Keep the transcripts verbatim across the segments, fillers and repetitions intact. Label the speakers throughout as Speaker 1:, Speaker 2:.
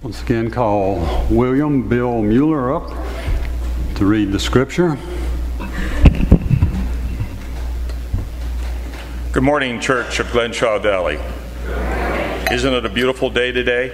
Speaker 1: Once again, call William Bill Mueller up to read the scripture.
Speaker 2: Good morning, Church of Glenshaw Valley. Isn't it a beautiful day today?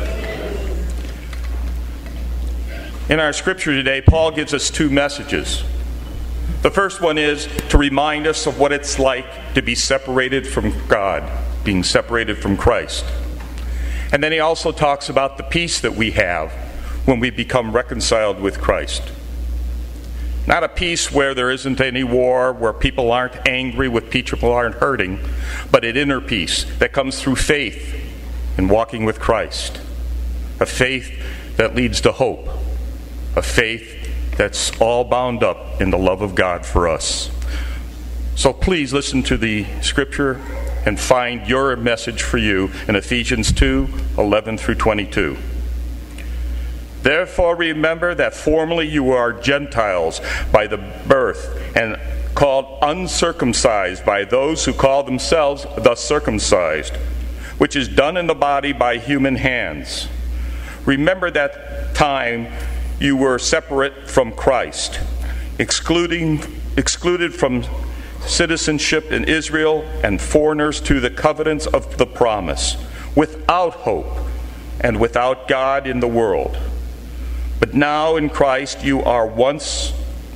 Speaker 2: In our scripture today, Paul gives us two messages. The first one is to remind us of what it's like to be separated from God, being separated from Christ. And then he also talks about the peace that we have when we become reconciled with Christ. Not a peace where there isn't any war, where people aren't angry, with people aren't hurting, but an inner peace that comes through faith in walking with Christ. A faith that leads to hope. A faith that's all bound up in the love of God for us. So please listen to the scripture and find your message for you in Ephesians two, eleven through twenty-two. Therefore remember that formerly you were Gentiles by the birth, and called uncircumcised by those who call themselves the circumcised, which is done in the body by human hands. Remember that time you were separate from Christ, excluding excluded from citizenship in Israel, and foreigners to the covenants of the promise, without hope and without God in the world. But now in Christ you are once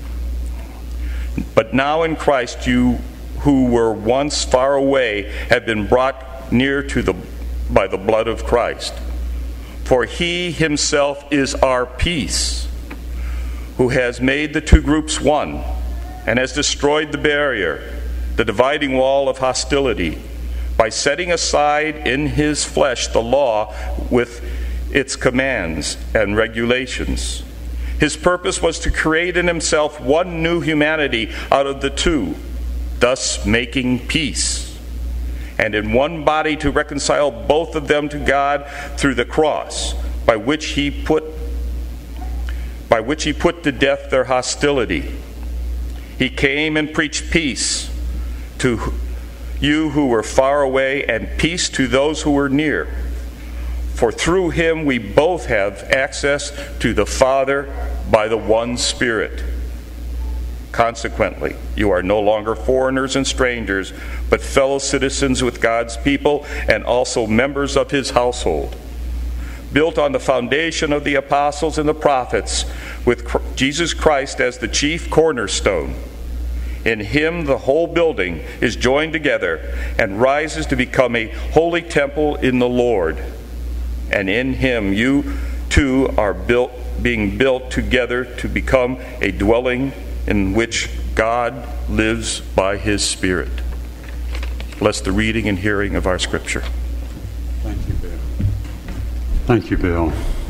Speaker 2: but now in Christ you who were once far away have been brought near to the by the blood of Christ. For he himself is our peace, who has made the two groups one, and has destroyed the barrier, the dividing wall of hostility, by setting aside in his flesh the law with its commands and regulations. His purpose was to create in himself one new humanity out of the two, thus making peace, and in one body to reconcile both of them to God through the cross, by which he put by which he put to death their hostility. He came and preached peace to you who were far away, and peace to those who were near. For through him we both have access to the Father by the one Spirit. Consequently, you are no longer foreigners and strangers, but fellow citizens with God's people and also members of his household, built on the foundation of the apostles and the prophets, with Jesus Christ as the chief cornerstone. In him the whole building is joined together and rises to become a holy temple in the Lord. And in him you too are built, being built together to become a dwelling in which God lives by his Spirit. Bless the reading and hearing of our scripture.
Speaker 1: Thank you, Bill. Thank you, Bill.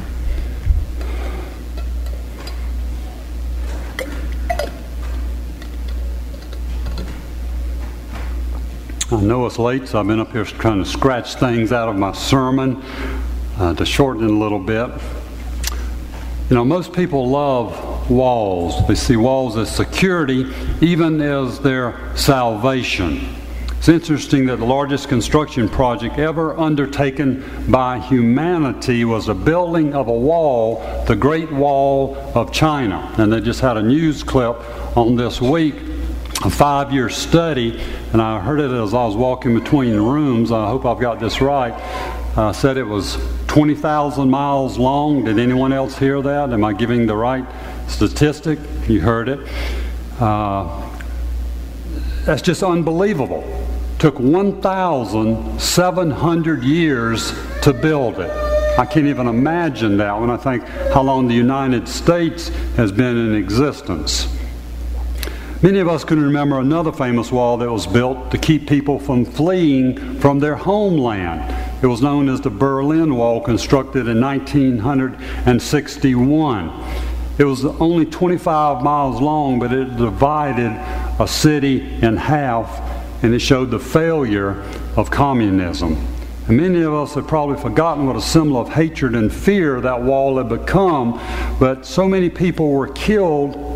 Speaker 1: I know it's late, so I've been up here trying to scratch things out of my sermon uh, to shorten it a little bit. You know, most people love walls. They see walls as security, even as their salvation. It's interesting that the largest construction project ever undertaken by humanity was the building of a wall, the Great Wall of China. And they just had a news clip on this week, a five-year study, and I heard it as I was walking between rooms. I hope I've got this right. Uh, said it was twenty thousand miles long. Did anyone else hear that? Am I giving the right statistic? You heard it. Uh, that's just unbelievable. Took one thousand seven hundred years to build it. I can't even imagine that when I think how long the United States has been in existence. Many of us can remember another famous wall that was built to keep people from fleeing from their homeland. It was known as the Berlin Wall, constructed in nineteen sixty-one. It was only twenty-five miles long, but it divided a city in half, and it showed the failure of communism. And many of us have probably forgotten what a symbol of hatred and fear that wall had become, but so many people were killed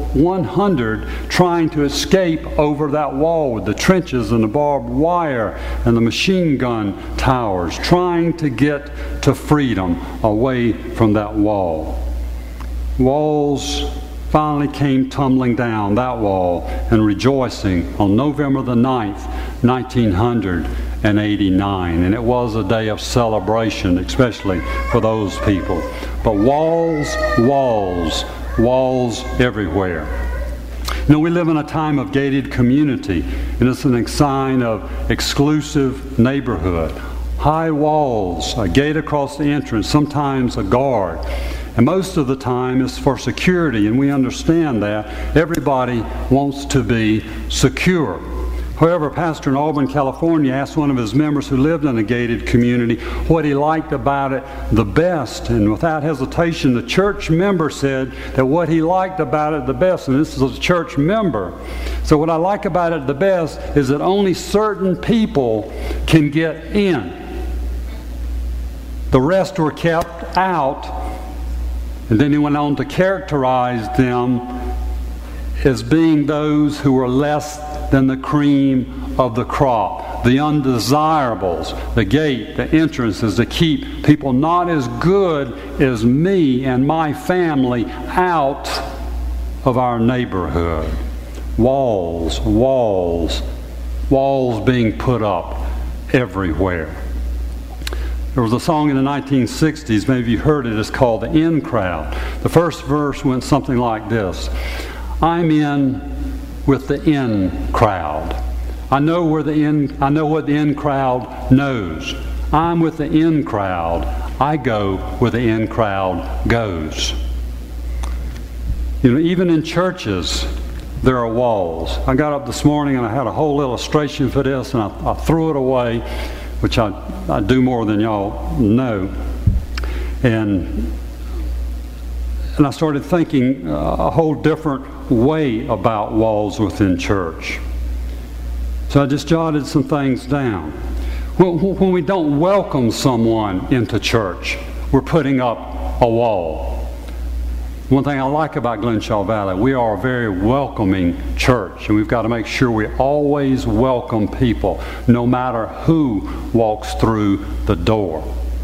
Speaker 1: one hundred trying to escape over that wall with the trenches and the barbed wire and the machine gun towers, trying to get to freedom away from that wall. Walls finally came tumbling down, that wall, and rejoicing on November the ninth, nineteen eighty-nine. And it was a day of celebration, especially for those people. But walls, walls, walls everywhere. You know, we live in a time of gated community, and it's a sign of exclusive neighborhood. High walls, a gate across the entrance, sometimes a guard. And most of the time it's for security, and we understand that. Everybody wants to be secure. However, a pastor in Auburn, California asked one of his members who lived in a gated community what he liked about it the best. And without hesitation, the church member said that what he liked about it the best, and this is a church member, so what I like about it the best is that only certain people can get in. The rest were kept out. And then he went on to characterize them as being those who were less than the cream of the crop, the undesirables. The gate, the entrance is to keep people not as good as me and my family out of our neighborhood. Walls, walls, walls being put up everywhere. There was a song in the nineteen sixties, maybe you heard it, it's called The In Crowd. The first verse went something like this: I'm in with the in crowd. I know where the in I know what the in crowd knows. I'm with the in crowd. I go where the in crowd goes. You know, even in churches, there are walls. I got up this morning and I had a whole illustration for this, and I, I threw it away, which I, I do more than y'all know. And and I started thinking a whole different way about walls within church. So I just jotted some things down. When, when we don't welcome someone into church, we're putting up a wall. One thing I like about Glenshaw Valley, we are a very welcoming church, and we've got to make sure we always welcome people, no matter who walks through the door.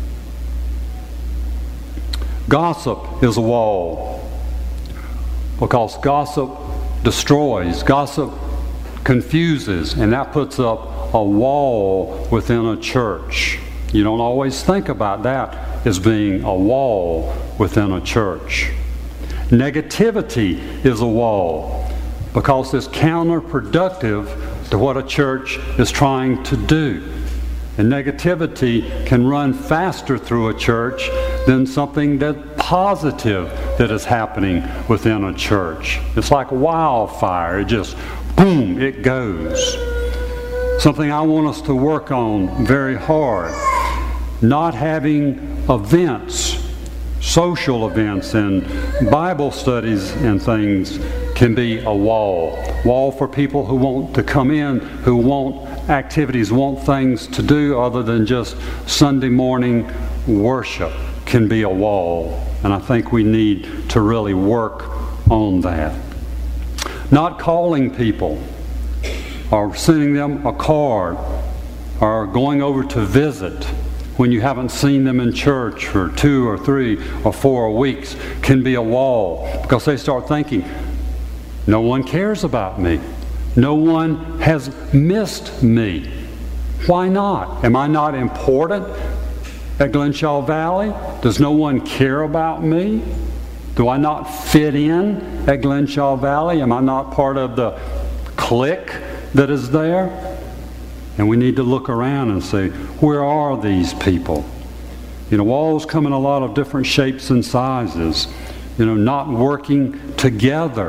Speaker 1: Gossip is a wall, because gossip destroys, gossip confuses, and that puts up a wall within a church. You don't always think about that as being a wall within a church. Negativity is a wall, because it's counterproductive to what a church is trying to do. And negativity can run faster through a church than something that's positive that is happening within a church. It's like wildfire. It just, boom, it goes. Something I want us to work on very hard. Not having events, social events and Bible studies and things can be a wall. Wall for people who want to come in, who want activities, want things to do other than just Sunday morning worship can be a wall. And I think we need to really work on that. Not calling people or sending them a card or going over to visit when you haven't seen them in church for two or three or four weeks can be a wall, because they start thinking, no one cares about me. No one has missed me. Why not? Am I not important at Glenshaw Valley? Does no one care about me? Do I not fit in at Glenshaw Valley? Am I not part of the clique that is there? And we need to look around and say, where are these people? You know, walls come in a lot of different shapes and sizes. You know, not working together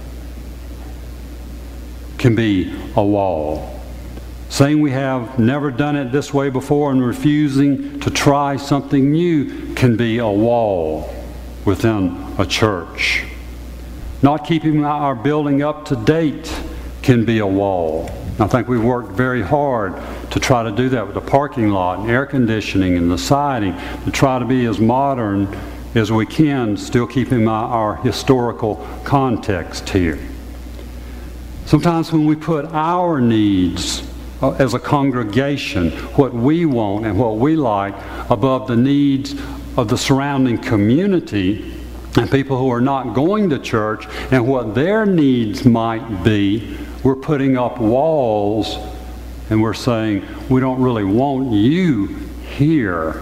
Speaker 1: can be a wall. Saying we have never done it this way before and refusing to try something new can be a wall within a church. Not keeping our building up to date can be a wall. I think we've worked very hard to try to do that with the parking lot and air conditioning and the siding, to try to be as modern as we can, still keeping our, our historical context here. Sometimes when we put our needs uh, as a congregation, what we want and what we like, above the needs of the surrounding community and people who are not going to church and what their needs might be, we're putting up walls and we're saying, we don't really want you here.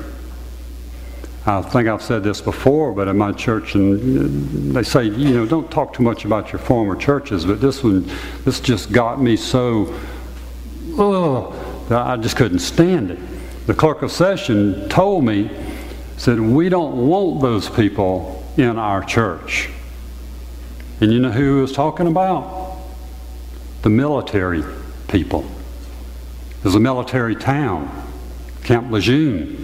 Speaker 1: I think I've said this before, but in my church, and they say, you know, don't talk too much about your former churches, but this one, this just got me so, ugh, that I just couldn't stand it. The clerk of session told me, said, we don't want those people in our church. And you know who he was talking about? The military people. There's a military town, Camp Lejeune.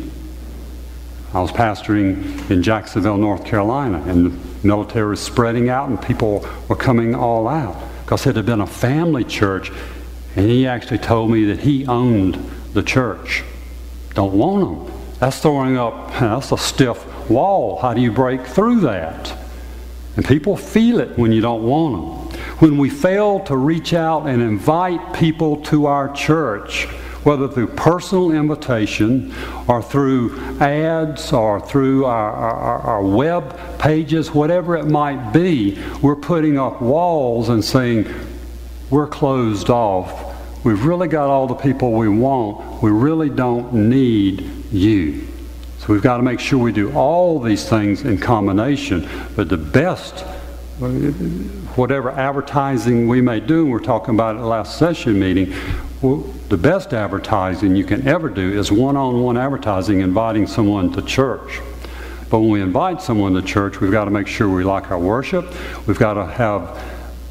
Speaker 1: I was pastoring in Jacksonville, North Carolina, and the military was spreading out and people were coming all out because it had been a family church, and he actually told me that he owned the church. Don't want them. That's throwing up, that's a stiff wall. How do you break through that? And people feel it when you don't want them. When we fail to reach out and invite people to our church, whether through personal invitation or through ads or through our, our, our web pages, whatever it might be, we're putting up walls and saying, we're closed off. We've really got all the people we want. We really don't need you. So we've got to make sure we do all these things in combination. But the best, whatever advertising we may do, and we're talking about it at the last session meeting, well, the best advertising you can ever do is one-on-one advertising, inviting someone to church. But when we invite someone to church, we've got to make sure we like our worship. We've got to have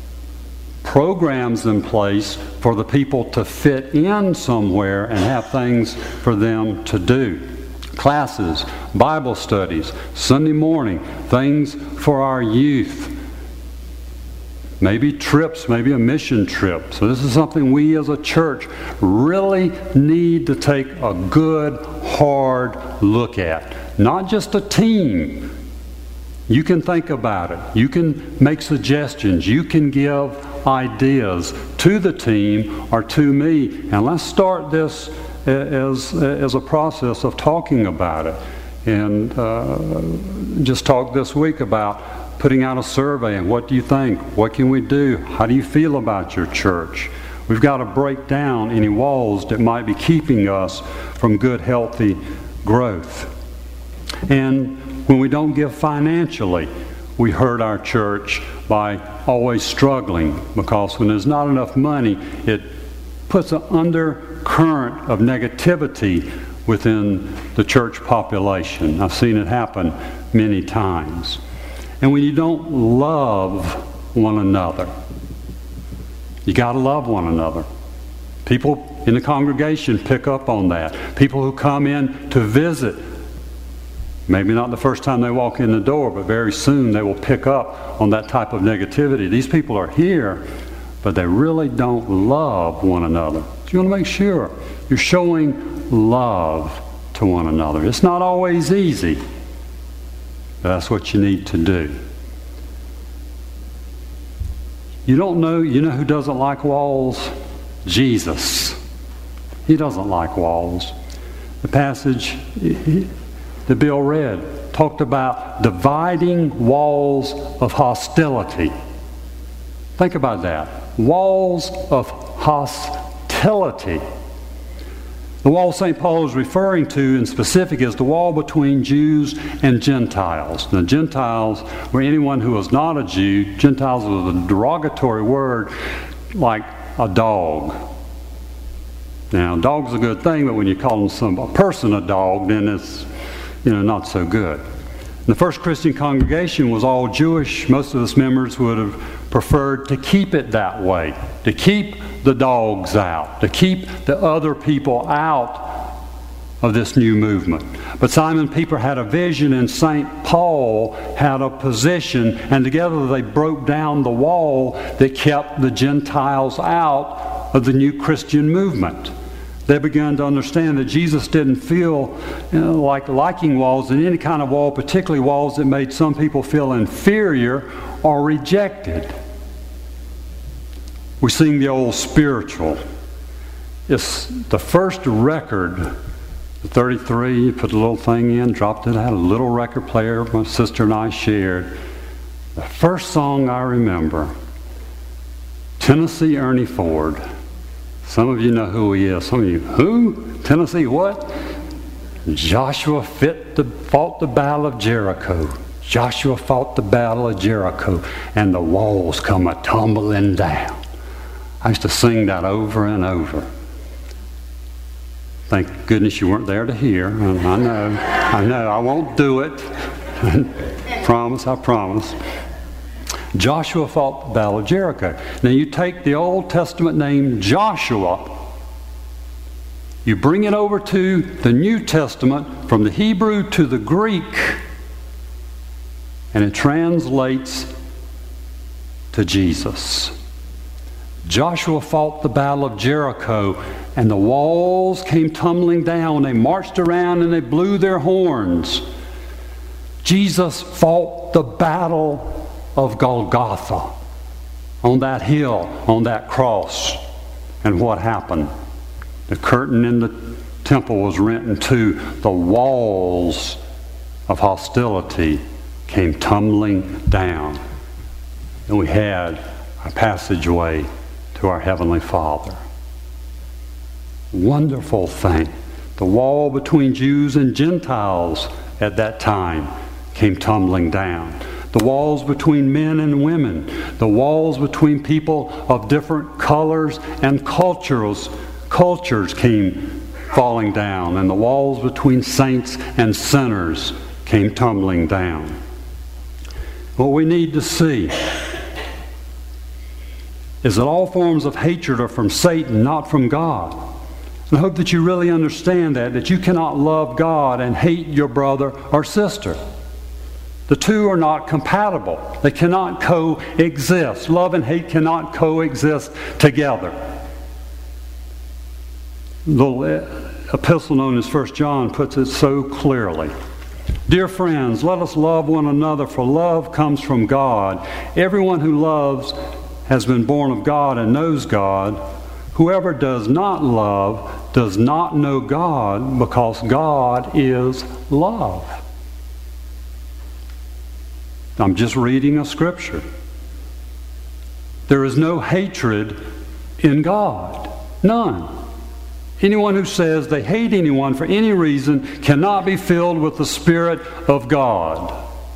Speaker 1: programs in place for the people to fit in somewhere and have things for them to do. Classes, Bible studies, Sunday morning, things for our youth. Maybe trips, maybe a mission trip. So this is something we as a church really need to take a good, hard look at. Not just a team. You can think about it. You can make suggestions. You can give ideas to the team or to me. And let's start this as, as a process of talking about it. And uh, just talk this week about putting out a survey and what do you think? What can we do? How do you feel about your church? We've got to break down any walls that might be keeping us from good, healthy growth. And when we don't give financially, we hurt our church by always struggling, because when there's not enough money, it puts an undercurrent of negativity within the church population. I've seen it happen many times. And when you don't love one another, you got to love one another. People in the congregation pick up on that. People who come in to visit, maybe not the first time they walk in the door, but very soon they will pick up on that type of negativity. These people are here, but they really don't love one another. So you want to make sure you're showing love to one another. It's not always easy. That's what you need to do. You don't know, you know who doesn't like walls? Jesus. He doesn't like walls. The passage that Bill read talked about dividing walls of hostility. Think about that. Walls of hostility. The wall Saint Paul is referring to in specific is the wall between Jews and Gentiles. Now, Gentiles were anyone who was not a Jew. Gentiles was a derogatory word like a dog. Now, a dog's a good thing, but when you call some, a person a dog, then it's, you know, not so good. The first Christian congregation was all Jewish. Most of its members would have preferred to keep it that way, to keep the dogs out, to keep the other people out of this new movement. But Simon Peter had a vision and Saint Paul had a position, and together they broke down the wall that kept the Gentiles out of the new Christian movement. They began to understand that Jesus didn't feel you know, like liking walls in any kind of wall, particularly walls that made some people feel inferior or rejected. We sing the old spiritual. It's the first record, the thirty-three, you put a little thing in, dropped it out, a little record player my sister and I shared. The first song I remember, Tennessee Ernie Ford. Some of you know who he is. Some of you, who? Tennessee what? Joshua fit the, fought the battle of Jericho. Joshua fought the battle of Jericho, and the walls come a-tumbling down. I used to sing that over and over. Thank goodness you weren't there to hear. I know, I know, I won't do it. Promise, I promise. Joshua fought the battle of Jericho. Now you take the Old Testament name Joshua, you bring it over to the New Testament from the Hebrew to the Greek, and it translates to Jesus. Joshua fought the battle of Jericho, and the walls came tumbling down. They marched around and they blew their horns. Jesus fought the battle of Golgotha, on that hill, on that cross. And what happened? The curtain in the temple was rent in two. The walls of hostility came tumbling down. And we had a passageway to our Heavenly Father. Wonderful thing. The wall between Jews and Gentiles at that time came tumbling down. The walls between men and women, the walls between people of different colors and cultures, cultures came falling down, and the walls between saints and sinners came tumbling down. What we need to see is that all forms of hatred are from Satan, not from God. And I hope that you really understand that, that you cannot love God and hate your brother or sister. The two are not compatible. They cannot coexist. Love and hate cannot coexist together. The epistle known as First John puts it so clearly. Dear friends, let us love one another, for love comes from God. Everyone who loves has been born of God and knows God. Whoever does not love does not know God, because God is love. I'm just reading a scripture. There is no hatred in God. None. Anyone who says they hate anyone for any reason cannot be filled with the Spirit of God.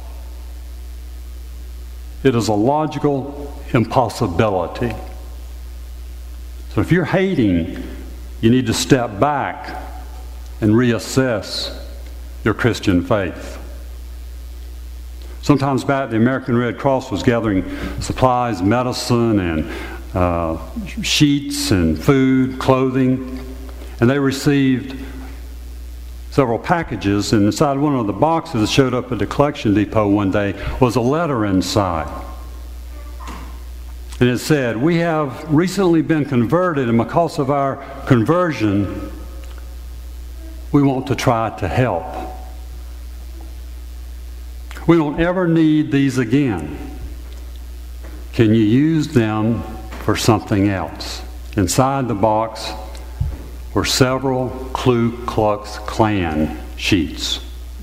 Speaker 1: It is a logical impossibility. So if you're hating, you need to step back and reassess your Christian faith. Sometimes back, the American Red Cross was gathering supplies, medicine, and uh, sheets, and food, clothing. And they received several packages, and inside one of the boxes that showed up at the collection depot one day was a letter inside. And it said, "We have recently been converted, and because of our conversion, we want to try to help. We don't ever need these again. Can you use them for something else?" Inside the box were several Ku Klux Klan sheets.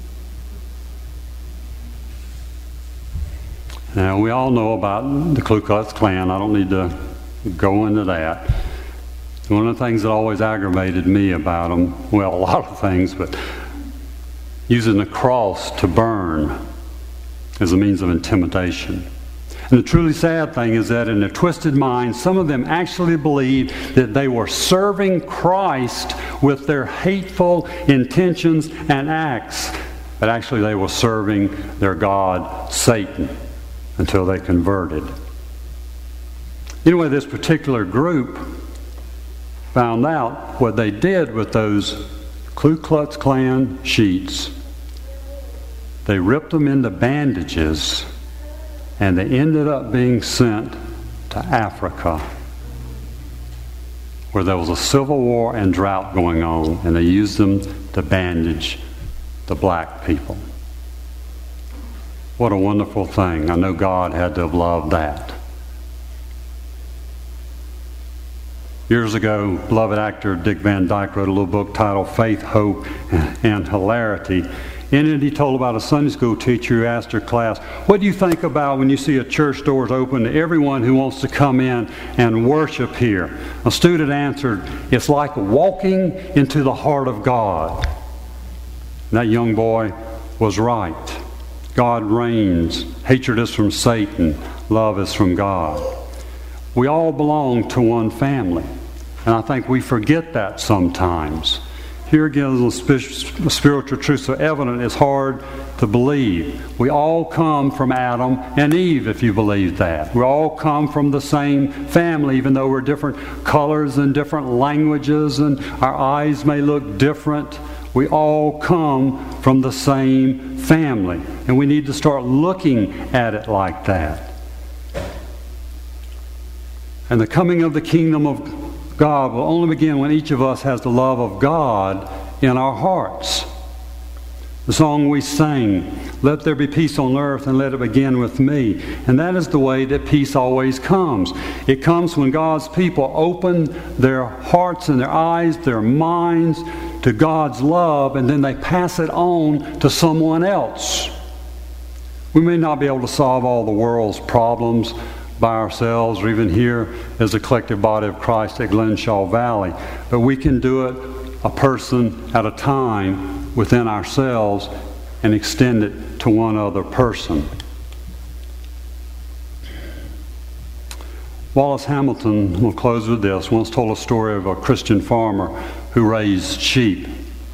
Speaker 1: Now, we all know about the Ku Klux Klan. I don't need to go into that. One of the things that always aggravated me about them, well, a lot of things, but using the cross to burn as a means of intimidation. And the truly sad thing is that in their twisted minds, some of them actually believed that they were serving Christ with their hateful intentions and acts, but actually they were serving their god, Satan, until they converted. Anyway, this particular group found out what they did with those Ku Klux Klan sheets. They ripped them into bandages, and they ended up being sent to Africa, where there was a civil war and drought going on, and they used them to bandage the black people. What a wonderful thing. I know God had to have loved that. Years ago, beloved actor Dick Van Dyke wrote a little book titled Faith, Hope, and Hilarity. In it, he told about a Sunday school teacher who asked her class, what do you think about when you see a church doors open to everyone who wants to come in and worship here? A student answered, it's like walking into the heart of God. And that young boy was right. God reigns. Hatred is from Satan. Love is from God. We all belong to one family. And I think we forget that sometimes. Here again, the spiritual truth so evident it's hard to believe. We all come from Adam and Eve, if you believe that. We all come from the same family, even though we're different colors and different languages and our eyes may look different. We all come from the same family. And we need to start looking at it like that. And the coming of the kingdom of God will only begin when each of us has the love of God in our hearts. The song we sang, let there be peace on earth and let it begin with me. And that is the way that peace always comes. It comes when God's people open their hearts and their eyes, their minds to God's love, and then they pass it on to someone else. We may not be able to solve all the world's problems by ourselves or even here as a collective body of Christ at Glenshaw Valley, but we can do it a person at a time within ourselves and extend it to one other person. Wallace Hamilton, we'll close with this, once told a story of a Christian farmer who raised sheep.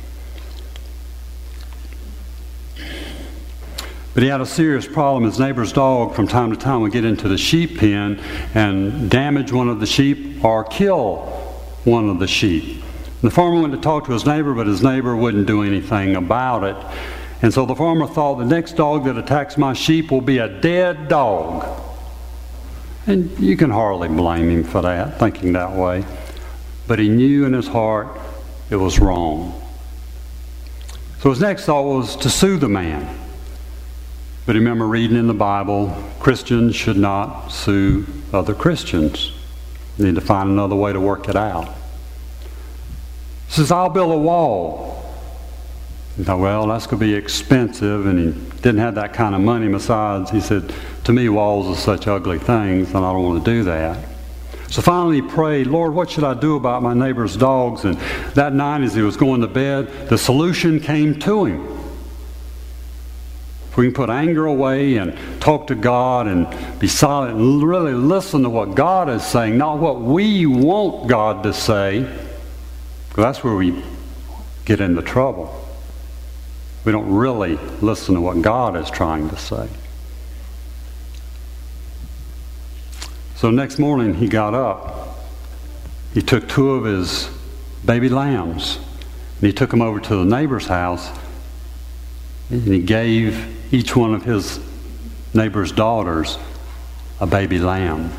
Speaker 1: But he had a serious problem. His neighbor's dog from time to time would get into the sheep pen and damage one of the sheep or kill one of the sheep. And the farmer went to talk to his neighbor, but his neighbor wouldn't do anything about it. And so the farmer thought, the next dog that attacks my sheep will be a dead dog. And you can hardly blame him for that, thinking that way. But he knew in his heart it was wrong. So his next thought was to sue the man. But remember reading in the Bible, Christians should not sue other Christians. You need to find another way to work it out. He says, I'll build a wall. He thought, well, that's going to be expensive, and he didn't have that kind of money. Besides, he said, to me, walls are such ugly things, and I don't want to do that. So finally he prayed, Lord, what should I do about my neighbor's dogs? And that night as he was going to bed, the solution came to him. We can put anger away and talk to God and be silent and really listen to what God is saying, not what we want God to say, because that's where we get into trouble. We don't really listen to what God is trying to say. So next morning he got up. He took two of his baby lambs and he took them over to the neighbor's house and he gave each one of his neighbor's daughters a baby lamb.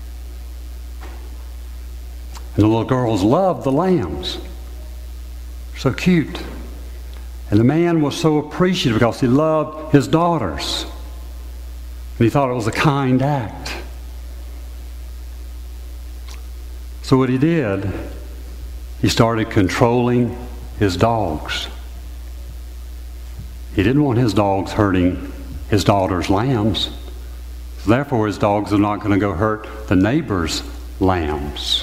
Speaker 1: And the little girls loved the lambs. So cute. And the man was so appreciative because he loved his daughters. And he thought it was a kind act. So what he did, he started controlling his dogs. He didn't want his dogs hurting his daughter's lambs. Therefore, his dogs are not going to go hurt the neighbor's lambs.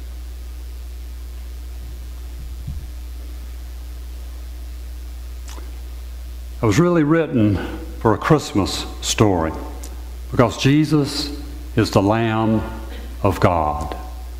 Speaker 1: It was really written for a Christmas story because Jesus is the Lamb of God.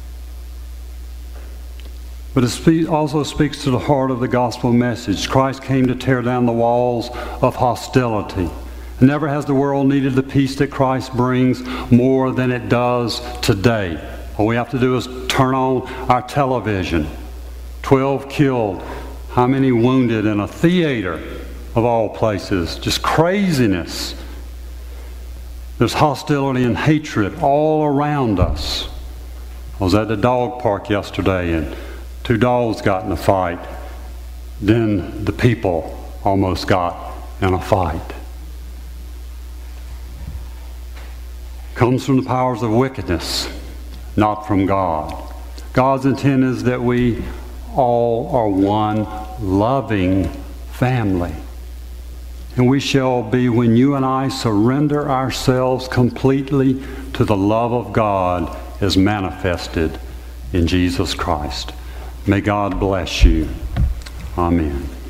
Speaker 1: But it also speaks to the heart of the gospel message. Christ came to tear down the walls of hostility. Never has the world needed the peace that Christ brings more than it does today. All we have to do is turn on our television. Twelve killed. How many wounded in a theater of all places? Just craziness. There's hostility and hatred all around us. I was at the dog park yesterday and two dogs got in a fight. Then the people almost got in a fight. Comes from the powers of wickedness, not from God. God's intent is that we all are one loving family. And we shall be when you and I surrender ourselves completely to the love of God as manifested in Jesus Christ. May God bless you. Amen.